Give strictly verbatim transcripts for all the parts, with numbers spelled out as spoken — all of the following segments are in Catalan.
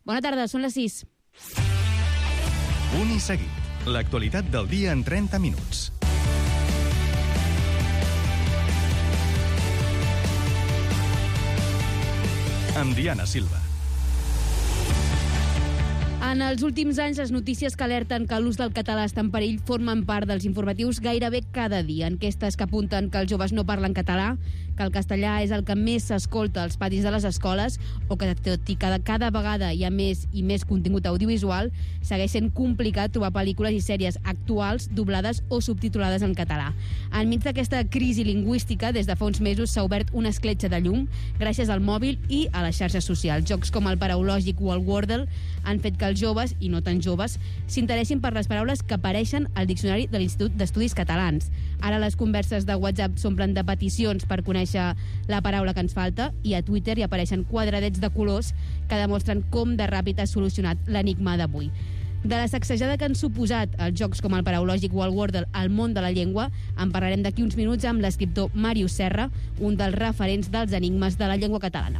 Bona tarda, són les sis. Punt i seguit. L'actualitat del dia en trenta minuts. Amb Diana Silva. En els últims anys, les notícies que alerten que l'ús del català està en perill formen part dels informatius gairebé cada dia. Enquestes que apunten que els joves no parlen català, que el castellà és el que més s'escolta als patis de les escoles, o que tot i que cada vegada hi ha més i més contingut audiovisual, segueix sent complicat trobar pel·lícules i sèries actuals doblades o subtitulades en català. Enmig d'aquesta crisi lingüística, des de fa uns mesos s'ha obert una escletxa de llum gràcies al mòbil i a les xarxes socials. Jocs com el Paraulògic o el Wordle han fet que els joves, i no tan joves, s'interessin per les paraules que apareixen al diccionari de l'Institut d'Estudis Catalans. Ara les converses de WhatsApp s'omplen de peticions per conèixer la paraula que ens falta, i a Twitter hi apareixen quadradets de colors que demostren com de ràpid ha solucionat l'enigma d'avui. De la sacsejada que han suposat els jocs com el Paraulògic o el Wordle al món de la llengua en parlarem d'aquí uns minuts amb l'escriptor Màrius Serra, un dels referents dels enigmes de la llengua catalana.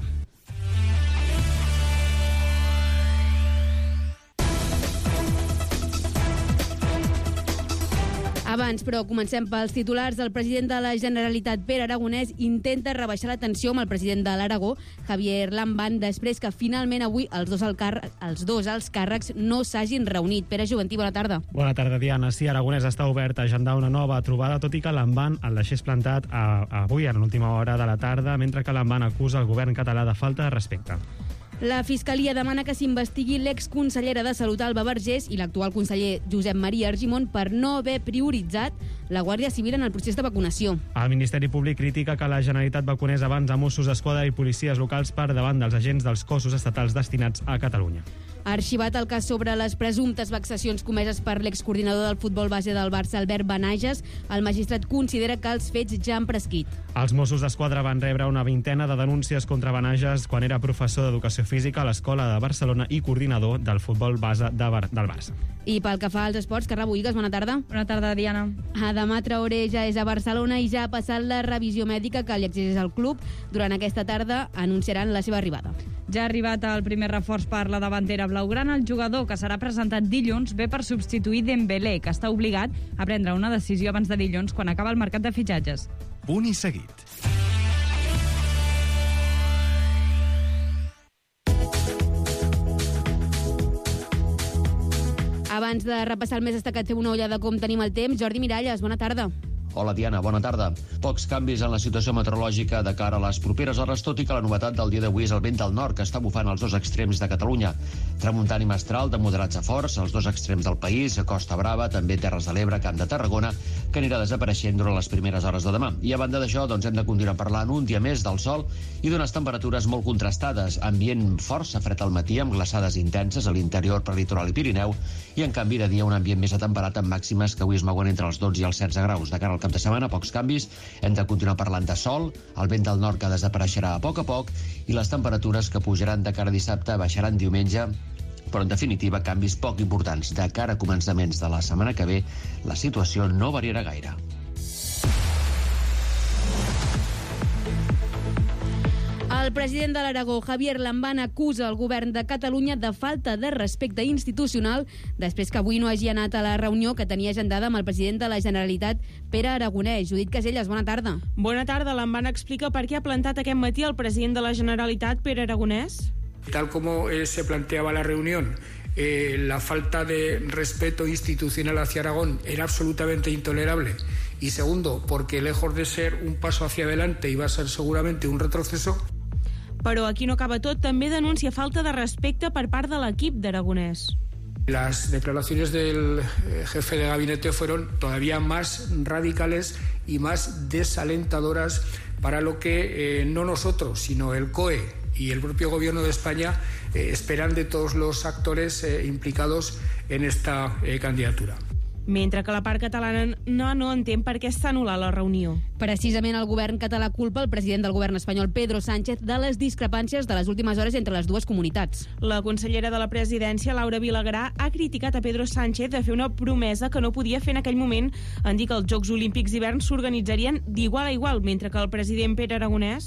Abans, però, comencem pels titulars. El president de la Generalitat, Pere Aragonès, intenta rebaixar la tensió amb el president de l'Aragó, Javier Lambán, després que finalment avui els dos, al càrrec, els dos alts càrrecs no s'hagin reunit. Pere Juventí, bona tarda. Bona tarda, Diana. Sí, Aragonès està obert a agendar una nova trobada, tot i que Lambán el deixés plantat a, a avui, a l'última hora de la tarda, mentre que Lambán acusa el govern català de falta de respecte. La Fiscalia demana que s'investigui l'exconsellera de Salut, Alba Vergés, i l'actual conseller Josep Maria Argimon per no haver prioritzat la Guàrdia Civil en el procés de vacunació. El Ministeri Públic critica que la Generalitat vacunés abans a Mossos d'Esquadra i policies locals per davant dels agents dels cossos estatals destinats a Catalunya. Ha arxivat el cas sobre les presumptes vexacions comeses per l'excoordinador del futbol base del Barça, Albert Benages. El magistrat considera que els fets ja han prescrit. Els Mossos d'Esquadra van rebre una vintena de denúncies contra Benages quan era professor d'Educació Física a l'Escola de Barcelona i coordinador del futbol base de Bar- del Barça. I pel que fa als esports, Carla Boïgues, bona tarda. Bona tarda, Diana. Adama Traoré ja és a Barcelona i ja ha passat la revisió mèdica que li exigeix el club. Durant aquesta tarda anunciaran la seva arribada. Ja ha arribat el primer reforç per la davantera blaugrana. El jugador, que serà presentat dilluns, ve per substituir Dembélé, que està obligat a prendre una decisió abans de dilluns quan acaba el mercat de fitxatges. Punt i seguit. Abans de repassar el més destacat, fem una ullada de com tenim el temps. Jordi Miralles, bona tarda. Hola, Diana, bona tarda. Pocs canvis en la situació meteorològica de cara a les properes hores, tot i que la novetat del dia d'avui és el vent del nord, que està bufant als dos extrems de Catalunya. Tramuntana i mestral, de moderats a forts, als dos extrems del país, a Costa Brava, també Terres de l'Ebre, Camp de Tarragona, que anirà desapareixent durant les primeres hores de demà. I a banda d'això, doncs hem de continuar parlant un dia més del sol i d'unes temperatures molt contrastades, ambient força fred al matí, amb glaçades intenses a l'interior, per litoral i Pirineu, i en canvi de dia un ambient més atemperat amb màximes que avui es mouen entre els dotze i els setze graus. De cara al cap de setmana, pocs canvis, hem de continuar parlant de sol, el vent del nord que desapareixerà a poc a poc i les temperatures que pujaran de cara a dissabte baixaran diumenge, però en definitiva canvis poc importants. De cara a començaments de la setmana que ve, la situació no variarà gaire. El president de l'Aragó, Javier Lambán, acusa el govern de Catalunya de falta de respecte institucional després que avui no hagi anat a la reunió que tenia agendada amb el president de la Generalitat, Pere Aragonès. Judit Caselles, bona tarda. Bona tarda. Lambán explica per què ha plantat aquest matí el president de la Generalitat, Pere Aragonès. Tal como eh, se planteaba la reunión, eh, la falta de respeto institucional hacia Aragón era absolutamente intolerable. Y segundo, porque lejos de ser un paso hacia adelante iba a ser seguramente un retroceso. Però aquí no acaba tot, també denuncia falta de respecte per part de l'equip d'Aragonès. Las declaraciones del jefe de gabinete fueron todavía más radicales y más desalentadoras para lo que eh, no nosotros, sino el C O E y el propio gobierno de España eh, esperan de todos los actores eh, implicados en esta eh, candidatura. Mentre que la part catalana no, no entén per què s'ha anul·lat la reunió. Precisament el govern català culpa el president del govern espanyol, Pedro Sánchez, de les discrepàncies de les últimes hores entre les dues comunitats. La consellera de la presidència, Laura Vilagrà, ha criticat a Pedro Sánchez de fer una promesa que no podia fer en aquell moment en dir que els Jocs Olímpics d'hivern s'organitzarien d'igual a igual, mentre que el president Pere Aragonès...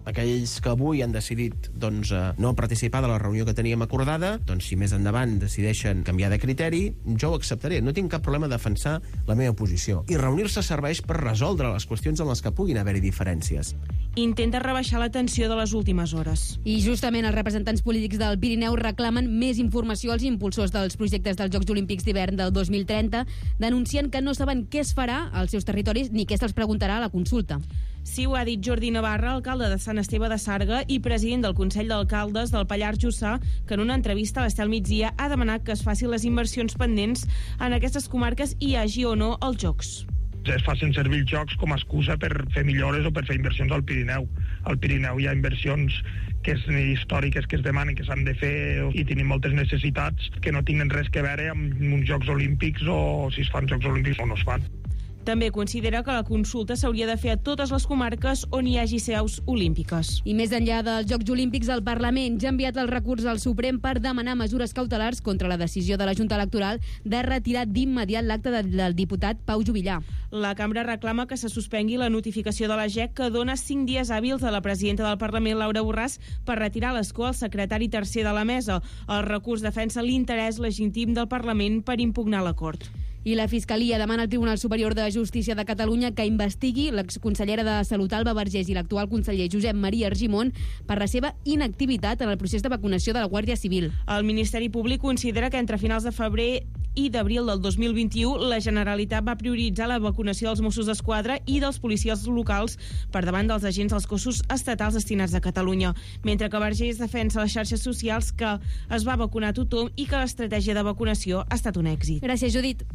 Aquells que avui han decidit doncs, no participar de la reunió que teníem acordada, doncs si més endavant decideixen canviar de criteri, jo ho acceptaré. No tinc cap problema a defensar la meva posició. I reunir-se serveix per resoldre les qüestions en les que puguin haver-hi diferències. Intenta rebaixar la tensió de les últimes hores. I justament els representants polítics del Pirineu reclamen més informació als impulsors dels projectes dels Jocs Olímpics d'hivern del dos mil trenta, denuncien que no saben què es farà als seus territoris ni què se'ls preguntarà a la consulta. Sí, ho ha dit Jordi Navarra, alcalde de Sant Esteve de Sarga i president del Consell d'Alcaldes del Pallars Jussà, que en una entrevista a l'Estel Migdia ha demanat que es facin les inversions pendents en aquestes comarques hi hagi o no els Jocs. Es facin servir els Jocs com a excusa per fer millores o per fer inversions al Pirineu. Al Pirineu hi ha inversions que és històriques, que es demanen, que s'han de fer i tenim moltes necessitats que no tenen res que veure amb uns Jocs Olímpics o si es fan Jocs Olímpics o no es fan. També considera que la consulta s'hauria de fer a totes les comarques on hi hagi seus olímpiques. I més enllà dels Jocs Olímpics, el Parlament ja ha enviat el recurs al Suprem per demanar mesures cautelars contra la decisió de la Junta Electoral de retirar d'immediat l'acte del diputat Pau Juvillà. La cambra reclama que se suspengui la notificació de la G E C que dona cinc dies hàbils a la presidenta del Parlament, Laura Borràs, per retirar l'escó al secretari tercer de la mesa. El recurs defensa l'interès legítim del Parlament per impugnar l'acord. I la Fiscalia demana al Tribunal Superior de Justícia de Catalunya que investigui l'exconsellera de Salut Alba Vergés i l'actual conseller Josep Maria Argimon per la seva inactivitat en el procés de vacunació de la Guàrdia Civil. El Ministeri Públic considera que entre finals de febrer i d'abril del dos mil vint-i-u la Generalitat va prioritzar la vacunació dels Mossos d'Esquadra i dels policies locals per davant dels agents dels cossos estatals destinats a Catalunya, mentre que Vergés defensa a les xarxes socials que es va vacunar tothom i que l'estratègia de vacunació ha estat un èxit. Gràcies, Judit.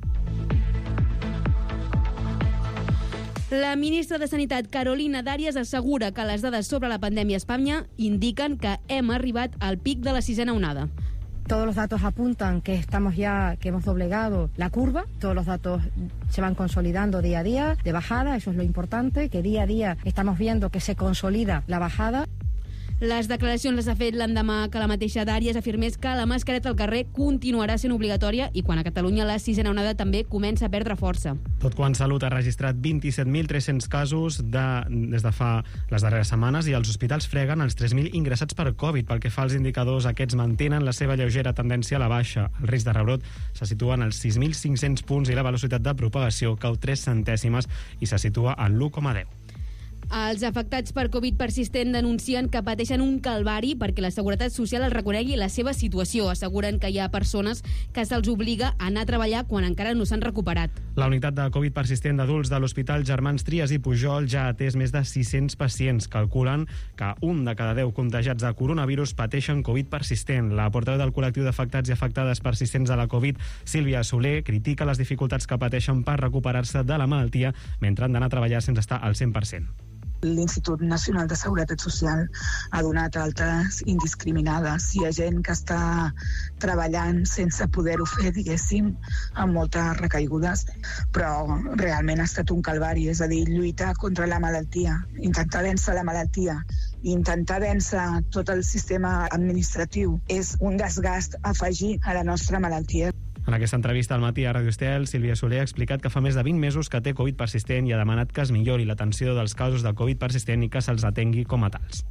La ministra de Sanitat, Carolina Darias, assegura que les dades sobre la pandèmia a Espanya indiquen que hem arribat al pic de la sisena onada. Todos los datos apuntan que estamos ya, que hemos doblegado la curva, todos los datos se van consolidando día a día de bajada, eso es lo importante, que día a día estamos viendo que se consolida la bajada. Les declaracions les ha fet l'endemà que la mateixa Darias afirmés que la mascareta al carrer continuarà sent obligatòria i quan a Catalunya la sisena onada també comença a perdre força. Tot quan Salut ha registrat vint-i-set mil tres-cents casos de, des de fa les darreres setmanes i els hospitals freguen els tres mil ingressats per Covid. Pel que fa als indicadors, aquests mantenen la seva lleugera tendència a la baixa. El risc de rebrot se situa en els sis mil cinc-cents punts i la velocitat de propagació cau tres centèsimes i se situa en l'u coma deu. Els afectats per Covid persistent denuncien que pateixen un calvari perquè la Seguretat Social els reconegui la seva situació. Asseguren que hi ha persones que se'ls obliga a anar a treballar quan encara no s'han recuperat. La unitat de Covid persistent d'adults de l'Hospital Germans Trias i Pujol ja ha atès més de sis-cents pacients. Calculen que un de cada deu contagiats de coronavirus pateixen Covid persistent. La portaveu del col·lectiu d'afectats i afectades persistents de la Covid, Sílvia Soler, critica les dificultats que pateixen per recuperar-se de la malaltia mentre han d'anar a treballar sense estar al cent per cent. L'Institut Nacional de Seguretat Social ha donat altes indiscriminades. Hi ha gent que està treballant sense poder-ho fer, diguéssim, amb moltes recaigudes, però realment ha estat un calvari, és a dir, lluitar contra la malaltia, intentar vèncer la malaltia, intentar vèncer tot el sistema administratiu és un desgast afegir a la nostra malaltia. En aquesta entrevista al matí a Radio Estel, Sílvia Soler ha explicat que fa més de vint mesos que té Covid persistent i ha demanat que es millori l'atenció dels casos de Covid persistent i que se'ls atengui com a tals.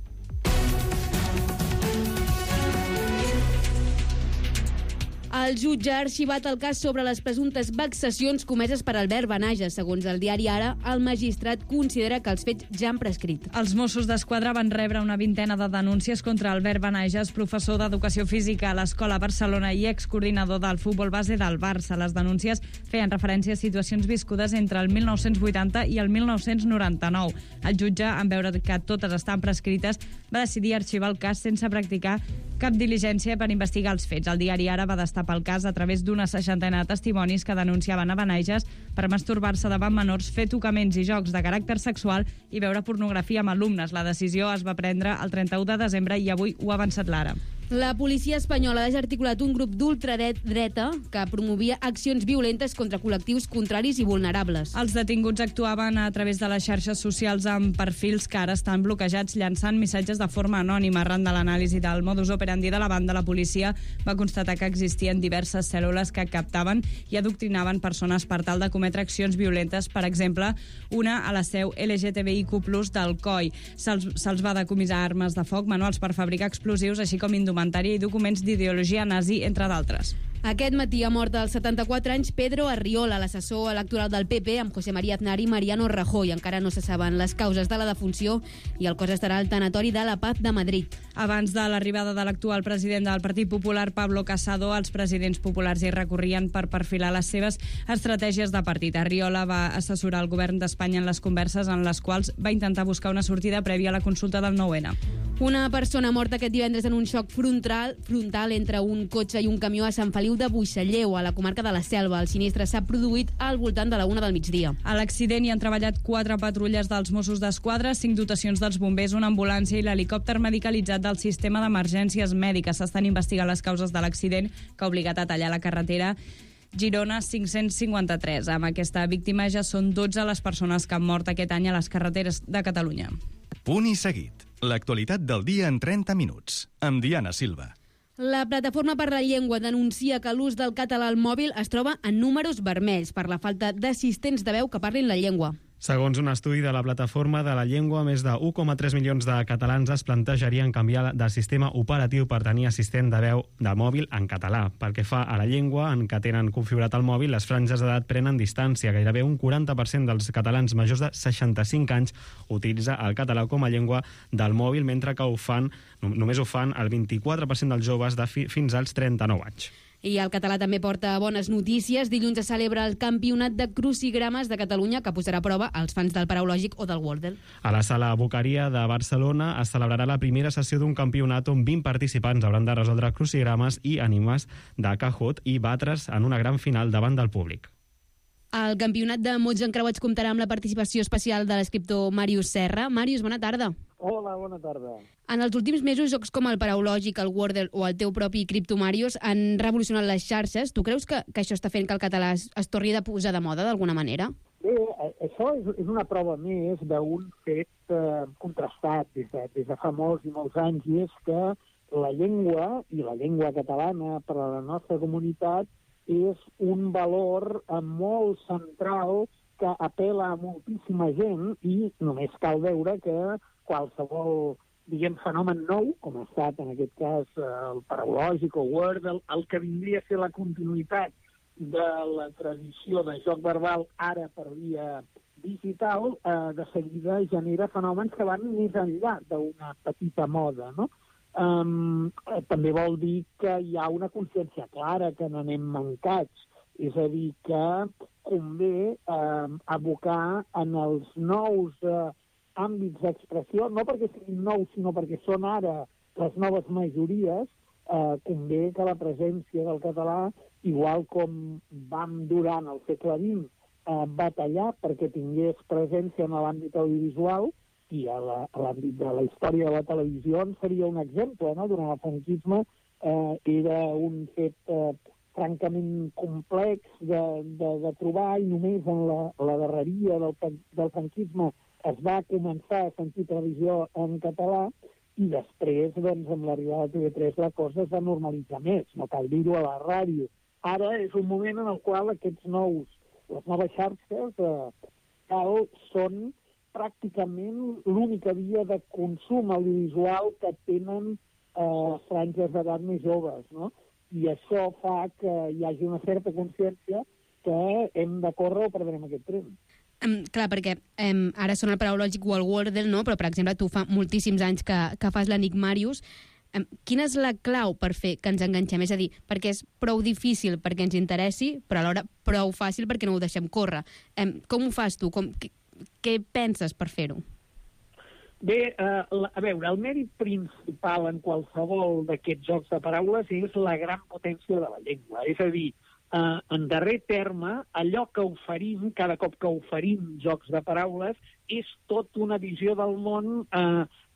El jutge ha arxivat el cas sobre les presumptes vexacions comeses per Albert Benages. Segons el diari Ara, el magistrat considera que els fets ja han prescrit. Els Mossos d'Esquadra van rebre una vintena de denúncies contra Albert Benages, professor d'Educació Física a l'Escola Barcelona i excoordinador del futbol base del Barça. Les denúncies feien referència a situacions viscudes entre el mil nou-cents vuitanta i el mil nou-cents noranta-nou. El jutge, en veure que totes estan prescrites, va decidir arxivar el cas sense practicar cap diligència per investigar els fets. El diari Ara va destapar el cas a través d'una seixantena de testimonis que denunciaven a Benages per masturbar-se davant menors, fer tocaments i jocs de caràcter sexual i veure pornografia amb alumnes. La decisió es va prendre el trenta-u de desembre i avui ho ha avançat l'Ara. La policia espanyola ha desarticulat un grup d'ultradreta que promovia accions violentes contra col·lectius contraris i vulnerables. Els detinguts actuaven a través de les xarxes socials amb perfils que ara estan bloquejats llançant missatges de forma anònima. Arran de l'anàlisi del modus operandi de la banda, la policia va constatar que existien diverses cèl·lules que captaven i adoctrinaven persones per tal de cometre accions violentes, per exemple, una a la seu L G T B I Q plus del C O I. Se'ls se'ls va decomissar armes de foc, manuals per fabricar explosius, així com indumentària i documents d'ideologia nazi, entre d'altres. Aquest matí ha mort als setanta-quatre anys Pedro Arriola, l'assessor electoral del P P, amb José María Aznar i Mariano Rajoy. Encara no se saben les causes de la defunció i el cos estarà al tanatori de la Paz de Madrid. Abans de l'arribada de l'actual president del Partit Popular, Pablo Casado, els presidents populars hi recorrien per perfilar les seves estratègies de partit. Arriola va assessorar el govern d'Espanya en les converses en les quals va intentar buscar una sortida prèvia a la consulta del nou ena. Una persona morta aquest divendres en un xoc frontal, frontal entre un cotxe i un camió a Sant Feliu de Buixalleu, a la comarca de la Selva. El sinistre s'ha produït al voltant de la una del migdia. A l'accident hi han treballat quatre patrulles dels Mossos d'Esquadra, cinc dotacions dels bombers, una ambulància i l'helicòpter medicalitzat del sistema d'emergències mèdiques. S'estan investigant les causes de l'accident que ha obligat a tallar la carretera Girona cinc-cents cinquanta-tres. Amb aquesta víctima ja són dotze les persones que han mort aquest any a les carreteres de Catalunya. Punt i seguit. L'actualitat del dia en trenta minuts. Amb Diana Silva. La Plataforma per la Llengua denuncia que l'ús del català al mòbil es troba en números vermells per la falta d'assistents de veu que parlin la llengua. Segons un estudi de la Plataforma de la Llengua, més de u coma tres milions de catalans es plantejarien canviar de sistema operatiu per tenir assistent de veu de mòbil en català. Pel que fa a la llengua en què tenen configurat el mòbil, les franges d'edat prenen distància. Gairebé un quaranta per cent dels catalans majors de seixanta-cinc anys utilitza el català com a llengua del mòbil, mentre que ho fan, només ho fan el vint-i-quatre per cent dels joves de fi, fins als trenta-nou anys. I el català també porta bones notícies. Dilluns es celebra el Campionat de Crucigrames de Catalunya, que posarà a prova els fans del Paraulògic o del Wordle. A la Sala Boqueria de Barcelona es celebrarà la primera sessió d'un campionat on vint participants hauran de resoldre crucigrames i ànimes de Kahoot i batre's en una gran final davant del públic. El Campionat de Mots Encreuats comptarà amb la participació especial de l'escriptor Màrius Serra. Màrius, bona tarda. Hola, bona tarda. En els últims mesos, jocs com el Paraulògic, el Wordle o el teu propi Criptomàrius han revolucionat les xarxes. Tu creus que, que això està fent que el català es, es torni a posar de moda d'alguna manera? Bé, això és, és una prova més d'un fet eh, contrastat des de, des de fa molts i molts anys, i és que la llengua, i la llengua catalana per a la nostra comunitat, és un valor molt central que apela a moltíssima gent, i només cal veure que qualsevol, diguem, fenomen nou, com ha estat en aquest cas el Paraulògic o Wordle, el que vindria a ser la continuïtat de la tradició de joc verbal ara per via digital, eh, de seguida genera fenòmens que van més enllà d'una petita moda, no? Um, també vol dir que hi ha una consciència clara que n'anem mancats, és a dir, que convé eh, abocar en els nous eh, àmbits d'expressió, no perquè siguin nous, sinó perquè són ara les noves majories, eh, convé que la presència del català, igual com vam durant el segle vint eh, batallar perquè tingués presència en l'àmbit audiovisual, i a l'àmbit de la història de la televisió en seria un exemple, no? Durant el franquisme eh, era un fet eh, francament complex de, de, de trobar, i només en la, la darreria del, del franquisme es va començar a sentir televisió en català, i després, doncs, amb l'arribada de T V tres la cosa es va normalitzar més, no cal dir-ho a la ràdio. Ara és un moment en el qual aquests nous, les noves xarxes eh, cal, són pràcticament l'única via de consum audiovisual que tenen eh, franges d'edat més joves, no? I això fa que hi hagi una certa consciència que hem de córrer o perdrem aquest tren. Um, clar, perquè um, ara són el Paraulògic o el Wordle, no? Però, per exemple, tu fa moltíssims anys que, que fas l'Enigmàrius. Um, quina és la clau per fer que ens enganxem? És a dir, perquè és prou difícil perquè ens interessi, però alhora prou fàcil perquè no ho deixem córrer. Um, com ho fas tu? Com... Què penses per fer-ho? Bé, eh, a veure, el mèrit principal en qualsevol d'aquests jocs de paraules és la gran potència de la llengua. És a dir, eh, en darrer terme, allò que oferim, cada cop que oferim jocs de paraules, és tot una visió del món eh,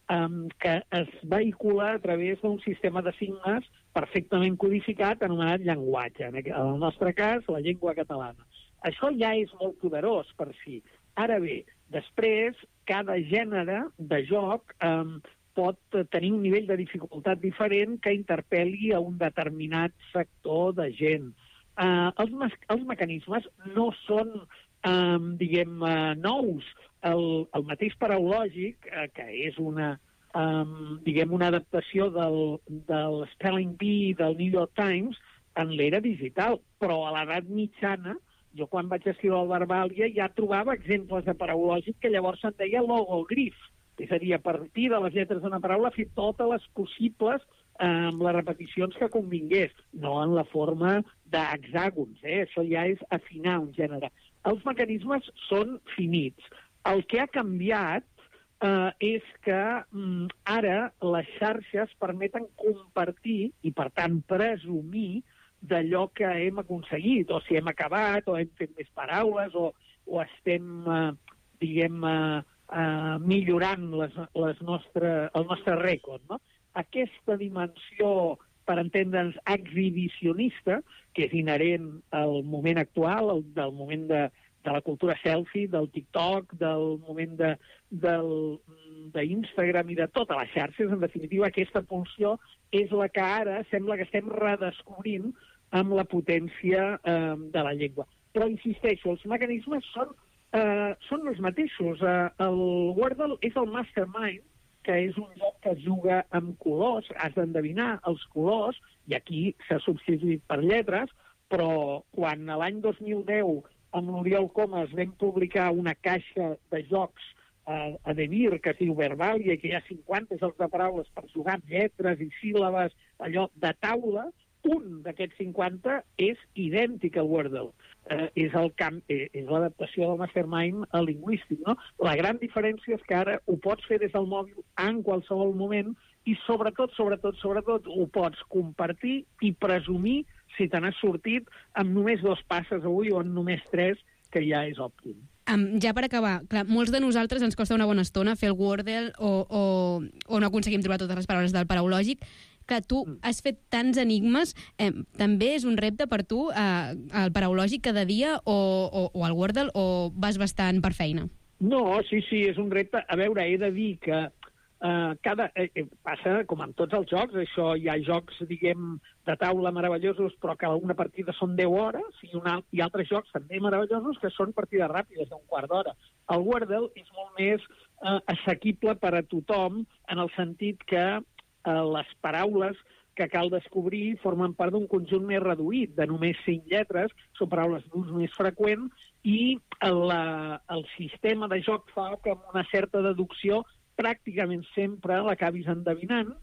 um, que es vehicula a través d'un sistema de signes perfectament codificat anomenat llenguatge, en el nostre cas, la llengua catalana. Això ja és molt poderós per si. Ara bé, després, cada gènere de joc um, pot tenir un nivell de dificultat diferent que interpel·li a un determinat sector de gent. Uh, els, me els mecanismes no són, um, diguem, uh, nous. El, el mateix paraulògic, uh, que és una, um, diguem, una adaptació del, del Spelling Bee del New York Times en l'era digital, però a l'edat mitjana, jo quan vaig escriure el Verbàlia ja trobava exemples de paraulògic que llavors se'n deia logogrif, és a dir, a partir de les lletres d'una paraula fer totes les possibles eh, amb les repeticions que convingués, no en la forma d'hexàgons, eh? Això ja és afinar un gènere. Els mecanismes són finits. El que ha canviat eh, és que mm, ara les xarxes permeten compartir i, per tant, presumir d'allò que hem aconseguit, o si hem acabat, o hem fet més paraules, o, o estem, eh, diguem, eh, eh, millorant les, les nostre, el nostre rècord, no? Aquesta dimensió, per entendre'ns, exhibicionista, que és inherent al moment actual, al, del moment de, de la cultura selfie, del TikTok, del moment de, del, d'Instagram i de totes les xarxes, en definitiva, aquesta pulsió és la que ara sembla que estem redescobrint amb la potència eh, de la llengua. Però, insisteixo, els mecanismes són, eh, són els mateixos. Eh, el Wordle és el Mastermind, que és un joc que es juga amb colors, has d'endevinar els colors, i aquí s'ha substituït per lletres, però quan l'any dos mil deu amb l'Oriol Comas vam publicar una caixa de jocs eh, a Devir, que es diu Verbàlia, que hi ha cinquanta jocs de paraules per jugar amb lletres i síl·labes, allò de taula, un d'aquests cinquanta és idèntic al Wordle. Eh, és el camp, eh, és l'adaptació del Mastermind al lingüístic, no? La gran diferència és que ara ho pots fer des del mòbil en qualsevol moment i sobretot, sobretot, sobretot ho pots compartir i presumir si te n'has sortit amb només dos passes avui o en només tres, que ja és òptim. Um, ja per acabar, clar, molts de nosaltres ens costa una bona estona fer el Wordle o, o, o no aconseguim trobar totes les paraules del paraulògic. Clar, tu has fet tants enigmes, eh, també és un repte per tu eh, el paraulògic cada dia o, o, o el Wordle, o vas bastant per feina? No, sí, sí, és un repte. A veure, he de dir que eh, cada, eh, passa com amb tots els jocs, això hi ha jocs, diguem, de taula meravellosos, però que una partida són deu hores, i, una, i altres jocs també meravellosos que són partides ràpides d'un quart d'hora. El Wordle és molt més eh, assequible per a tothom, en el sentit que les paraules que cal descobrir formen part d'un conjunt més reduït, de només cinc lletres, són paraules d'ús més freqüent, i la, el sistema de joc fa que amb una certa deducció pràcticament sempre l'acabis endevinant,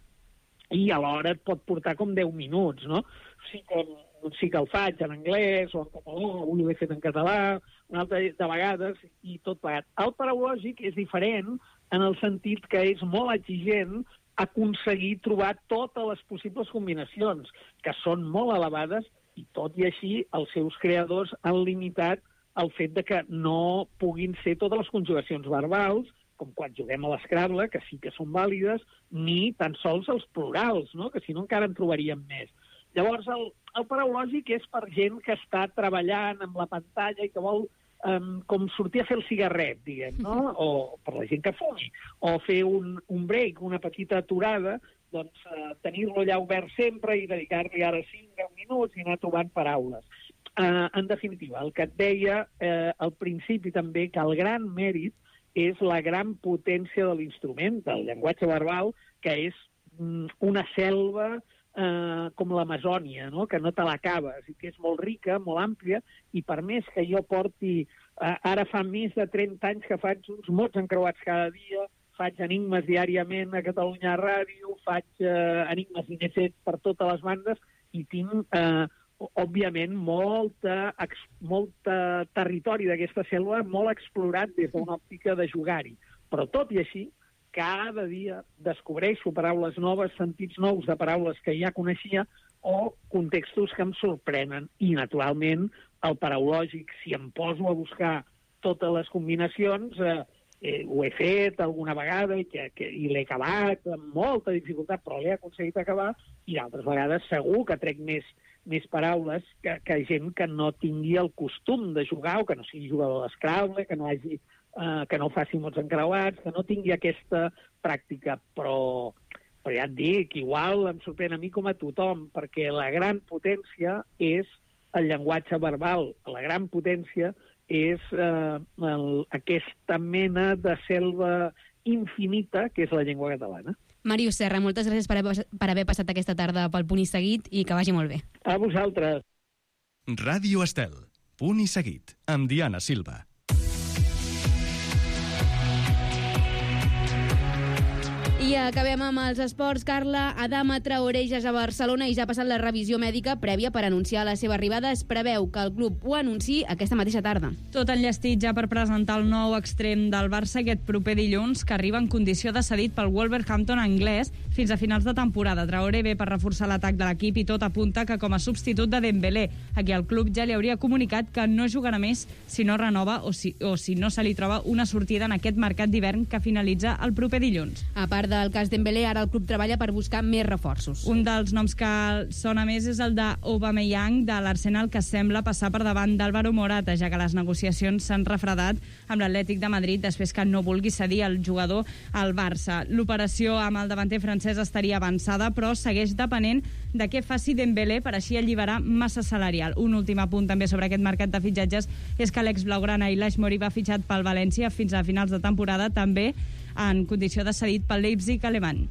i alhora et pot portar com deu minuts, no? Sí que, sí que el faig en anglès o en català, avui ho he fet en català, una altra de vegades, i tot plegat. El paraulògic és diferent en el sentit que és molt exigent aconseguir trobar totes les possibles combinacions, que són molt elevades, i tot i així els seus creadors han limitat el fet de que no puguin ser totes les conjugacions verbals, com quan juguem a l'Scrabble, que sí que són vàlides, ni tan sols els plurals, no? Que si no encara en trobaríem més. Llavors, el, el paraulògic és per gent que està treballant amb la pantalla i que vol Um, com sortir a fer el cigarret, diguem, no? O per la gent que fumi, o fer un, un break, una petita aturada, doncs uh, tenir-lo allà obert sempre i dedicar-li ara cinc deu minuts i anar trobant paraules. Uh, en definitiva, el que et deia uh, al principi també, que el gran mèrit és la gran potència de l'instrument, del llenguatge verbal, que és um, una selva Uh, com l'Amazònia, no? Que no te l'acabes, i que és molt rica, molt àmplia, i per més que jo porti, uh, ara fa més de trenta anys que faig uns mots encreuats cada dia, faig enigmes diàriament a Catalunya Ràdio, faig uh, enigmes inèdits per totes les bandes, i tinc, uh, òbviament, molta, ex, molta territori d'aquesta selva molt explorat des d'una òptica de jugar-hi. Però tot i així, cada dia descobreixo paraules noves, sentits nous de paraules que ja coneixia o contextos que em sorprenen. I, naturalment, el paraulògic, si em poso a buscar totes les combinacions, eh, eh, ho he fet alguna vegada i, que, que, i l'he acabat amb molta dificultat, però l'he aconseguit acabar, i altres vegades segur que trec més, més paraules que, que gent que no tingui el costum de jugar o que no sigui jugador d'Scrabble, que no hagi, eh, que no faci mots encreuats, que no tingui aquesta pràctica, però, però ja et dic, igual em sorprèn a mi com a tothom, perquè la gran potència és el llenguatge verbal, la gran potència és eh, el, aquesta mena de selva infinita que és la llengua catalana. Màrius Serra, moltes gràcies per haver, per haver passat aquesta tarda pel Punt i Seguit i que vagi molt bé. A vosaltres. Ràdio Estel, Punt i Seguit, amb Diana Silva. I acabem amb els esports. Carla, Adama Traoré ja és a Barcelona i ja ha passat la revisió mèdica prèvia per anunciar la seva arribada. Es preveu que el club ho anunciï aquesta mateixa tarda. Tot enllestit ja per presentar el nou extrem del Barça aquest proper dilluns, que arriba en condició de cedit pel Wolverhampton anglès fins a finals de temporada. Traoré ve per reforçar l'atac de l'equip i tot apunta que com a substitut de Dembélé, a qui el club ja li hauria comunicat que no jugarà més si no renova o si, o si no se li troba una sortida en aquest mercat d'hivern que finalitza el proper dilluns. A part de el cas Dembélé, ara el club treballa per buscar més reforços. Un dels noms que sona més és el d'Aubameyang de l'Arsenal, que sembla passar per davant d'Álvaro Morata, ja que les negociacions s'han refredat amb l'Atlètic de Madrid després que no vulgui cedir el jugador al Barça. L'operació amb el davanter francès estaria avançada, però segueix depenent de què faci Dembélé per així alliberar massa salarial. Un últim apunt també sobre aquest mercat de fitxatges és que l'ex blaugrana Ilaix Mori va fitxat pel València fins a finals de temporada, també en condició de cedit pel Leipzig alemany.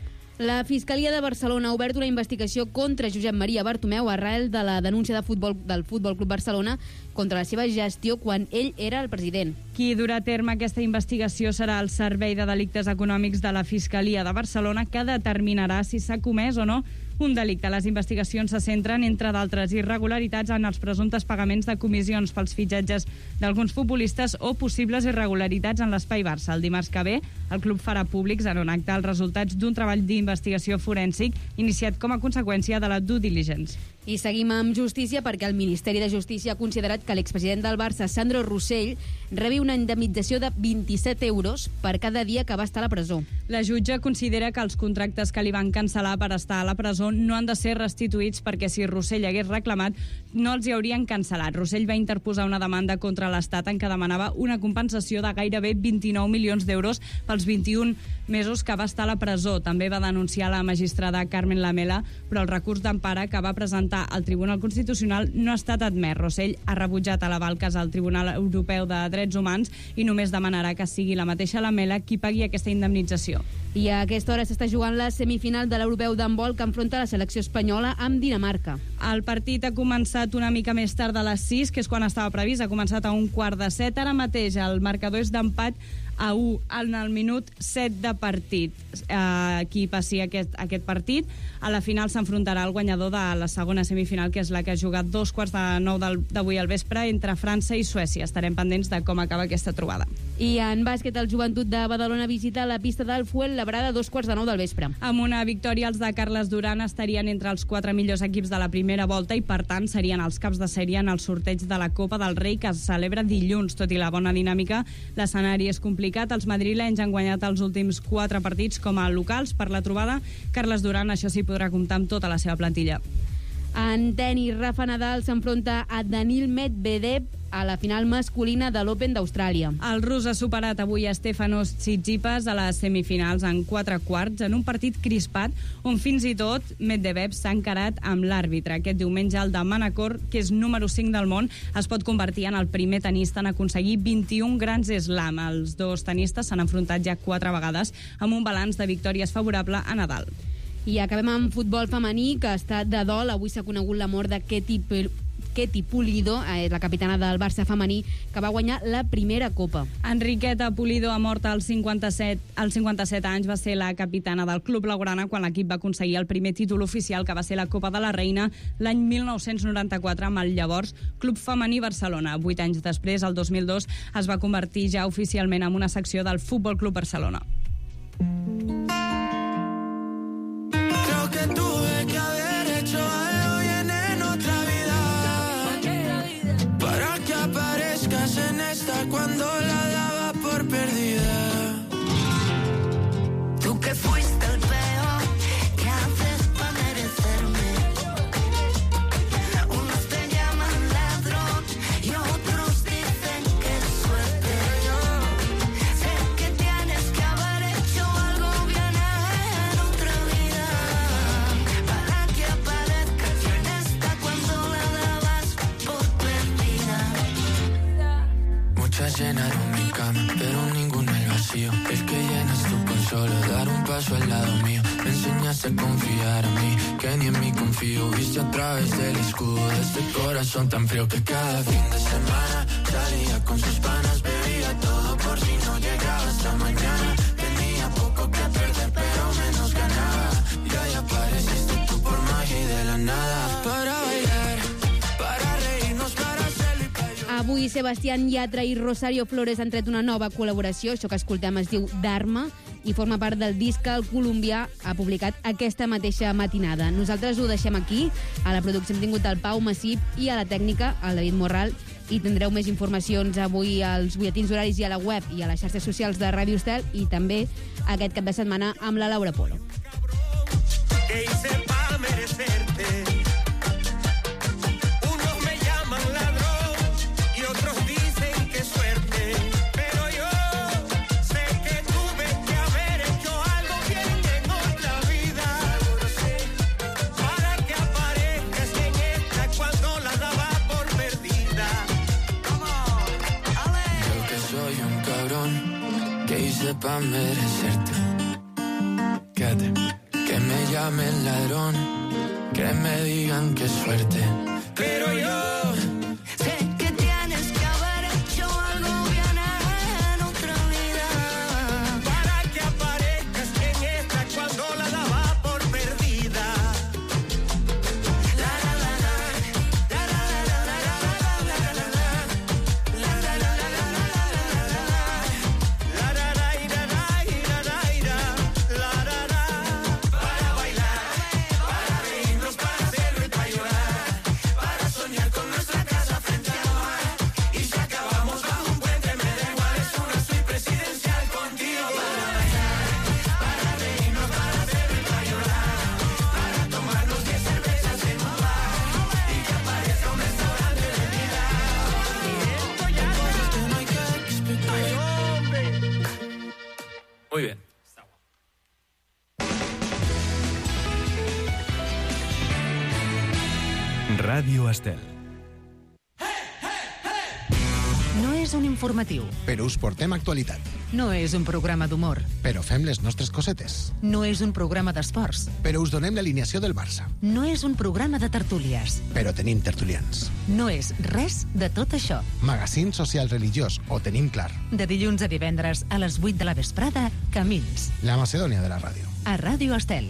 La Fiscalia de Barcelona ha obert una investigació contra Josep Maria Bartomeu arrel de la denúncia de futbol, del Futbol Club Barcelona contra la seva gestió quan ell era el president. Qui durà a terme aquesta investigació serà el Servei de Delictes Econòmics de la Fiscalia de Barcelona, que determinarà si s'ha comès o no un delicte. Les investigacions se centren, entre d'altres irregularitats, en els presumptes pagaments de comissions pels fitxatges d'alguns futbolistes o possibles irregularitats en l'Espai Barça. El dimarts que ve, el club farà públics en un acte els resultats d'un treball d'investigació forènsic iniciat com a conseqüència de la due diligence. I seguim amb justícia perquè el Ministeri de Justícia ha considerat que l'expresident del Barça, Sandro Rossell, rebi una indemnització de vint-i-set euros per cada dia que va estar a la presó. La jutge considera que els contractes que li van cancel·lar per estar a la presó no han de ser restituïts perquè si Rossell hagués reclamat no els hi haurien cancel·lat. Rossell va interposar una demanda contra l'Estat en què demanava una compensació de gairebé vint-i-nou milions d'euros pels vint-i-un mesos que va estar a la presó. També va denunciar la magistrada Carmen Lamela, però el recurs d'empara que va presentar al Tribunal Constitucional no ha estat admès. Rossell ha rebutjat a l'aval cas al Tribunal Europeu de Drets Humans i només demanarà que sigui la mateixa Lamela qui pagui aquesta indemnització. I a aquesta hora s'està jugant la semifinal de l'Europeu d'handbol que enfronta la selecció espanyola amb Dinamarca. El partit ha començat una mica més tard de les sis, que és quan estava previst, ha començat a un quart de set. Ara mateix el marcador és d'empat a u en el minut set de partit. Eh, qui passi aquest, aquest partit, a la final s'enfrontarà el guanyador de la segona semifinal, que és la que ha jugat dos quarts de nou d'avui al vespre entre França i Suècia. Estarem pendents de com acaba aquesta trobada. I en bàsquet, el Joventut de Badalona visita la pista del Fuenlabrada a dos quarts de nou del vespre. Amb una victòria, els de Carles Duran estarien entre els quatre millors equips de la primera volta i, per tant, serien els caps de sèrie en el sorteig de la Copa del Rei, que es celebra dilluns. Tot i la bona dinàmica, l'escenari és complicat. Els madrilenys han guanyat els últims quatre partits com a locals. Per la trobada, Carles Duran, això sí, podrà comptar amb tota la seva plantilla. En tenis, Rafa Nadal s'enfronta a Daniil Medvedev a la final masculina de l'Open d'Austràlia. El rus ha superat avui a Stefanos Tsitsipas a les semifinals en quatre quarts en un partit crispat on fins i tot Medvedev s'ha encarat amb l'àrbitre. Aquest diumenge el de Manacor, que és número cinc del món, es pot convertir en el primer tenista en aconseguir vint-i-un grans slam. Els dos tenistes s'han enfrontat ja quatre vegades amb un balanç de victòries favorable a Nadal. I acabem amb futbol femení, que està de dol. Avui s'ha conegut la mort de Ketty Ketty Pulido, eh, la capitana del Barça femení, que va guanyar la primera Copa. Enriqueta Pulido ha mort als cinquanta-set, als cinquanta-set anys, va ser la capitana del Club Blaugrana quan l'equip va aconseguir el primer títol oficial, que va ser la Copa de la Reina l'any mil nou-cents noranta-quatre amb el llavors Club Femení Barcelona. Vuit anys després, el dos mil dos, es va convertir ja oficialment en una secció del Futbol Club Barcelona. Creo que tuve que haber hecho algo bien en otra vida para que aparezcas en esta cuando la daba por perdida. Muchos llenaron mi cama, pero ninguno el vacío. El que llenas tú con solo dar un paso al lado mío. Me enseñaste a confiar en mí, que ni en mí confío. Viste a través del escudo de este corazón tan frío que cada fin de semana salía con sus panas, bebía todo por si no llegaba hasta mañana. Tenía poco que perder, pero menos ganaba. Y hoy apareciste tú por magia y de la nada. Para bailar, para reírnos, para hacerlo y para llorar. Avui Sebastián Yatra i Rosario Flores han tret una nova col·laboració. Això que escoltem es diu Dharma i forma part del disc que el colombià ha publicat aquesta mateixa matinada. Nosaltres ho deixem aquí. A la producció hem tingut el Pau Massip i a la tècnica el David Morral. I tindreu més informacions avui als butlletins horaris i a la web i a les xarxes socials de Ràdio Estel i també aquest cap de setmana amb la Laura Polo. Que hice para merecerte. Unos me llaman ladrón y otros dicen que suerte. Pero yo sé que tuve que haber hecho algo bien en otra vida. Para que aparezcas en esta cuando la daba por perdida. Yo que soy un cabrón que hice para merecerte. Quédate. Que me llamen ladrón, que me digan qué suerte. Pero yo sé que tienes que haber hecho algo bien en otra vida. Para que aparezcas en esta cuando la daba por perdida. La la la la, la la la la la la la la la, la la la la la la la la, la la la ira la ira la ira, la la la. Muy bien. Ràdio Estel. No és un informatiu. Però us portem actualitat. No és un programa d'humor. Però fem les nostres cosetes. No és un programa d'esports. Però us donem l'alineació del Barça. No és un programa de tertúlies. Però tenim tertulians. No és res de tot això. Magazín social religiós, ho tenim clar. De dilluns a divendres a les vuit de la vesprada, Camins. La Macedònia de la ràdio. A Ràdio Estel.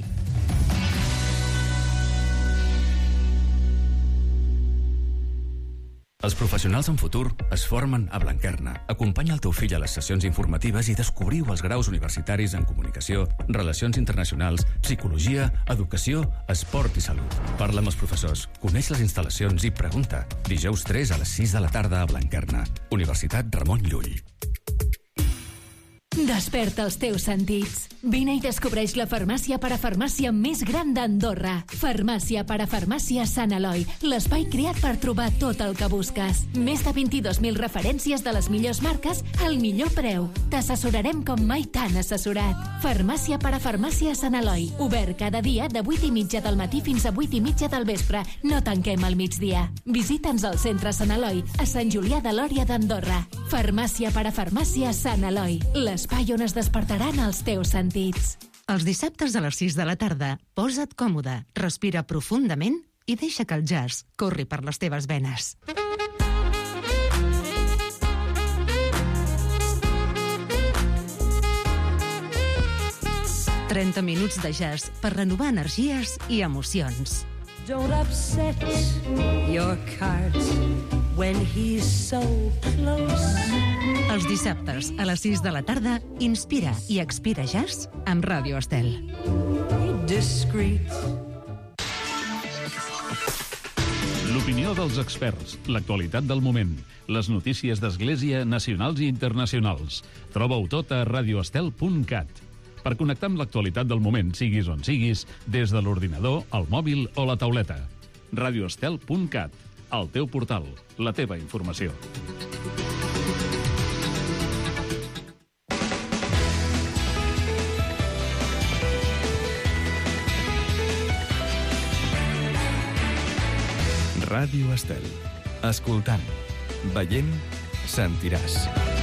Els professionals en futur es formen a Blanquerna. Acompanya el teu fill a les sessions informatives i descobriu els graus universitaris en comunicació, relacions internacionals, psicologia, educació, esport i salut. Parla amb els professors, coneix les instal·lacions i pregunta. Dijous tres a les sis de la tarda a Blanquerna. Universitat Ramon Llull. Desperta els teus sentits. Vine i descobreix la farmàcia parafarmàcia més gran d'Andorra. Farmàcia parafarmàcia Sant Eloi, l'espai creat per trobar tot el que busques. Més de vint-i-dos mil referències de les millors marques al millor preu. T'assessorarem com mai t'han assessorat. Farmàcia parafarmàcia Sant Eloi, obert cada dia de vuit i mitja del matí fins a vuit i mitja del vespre. No tanquem al migdia. Visita'ns al centre Sant Eloi, a Sant Julià de Lòria d'Andorra. Farmàcia parafarmàcia Sant Eloi, l'espai on es despertaran els teus sentits. Els dissabtes a les sis de la tarda, posa't còmode, respira profundament i deixa que el jazz corri per les teves venes. trenta minuts de jazz per renovar energies i emocions. Don't upset your cards when he's so close. Els dissabtes a les sis de la tarda, inspira i expira jazz amb Ràdio Estel. Discreet. L'opinió dels experts, l'actualitat del moment, les notícies d'Església nacionals i internacionals. Troba-ho tot a radioestel punt cat. Per connectar amb l'actualitat del moment, siguis on siguis, des de l'ordinador, el mòbil o la tauleta. radioestel punt cat, el teu portal, la teva informació. Ràdio Estel. Escoltant, veient, sentiràs.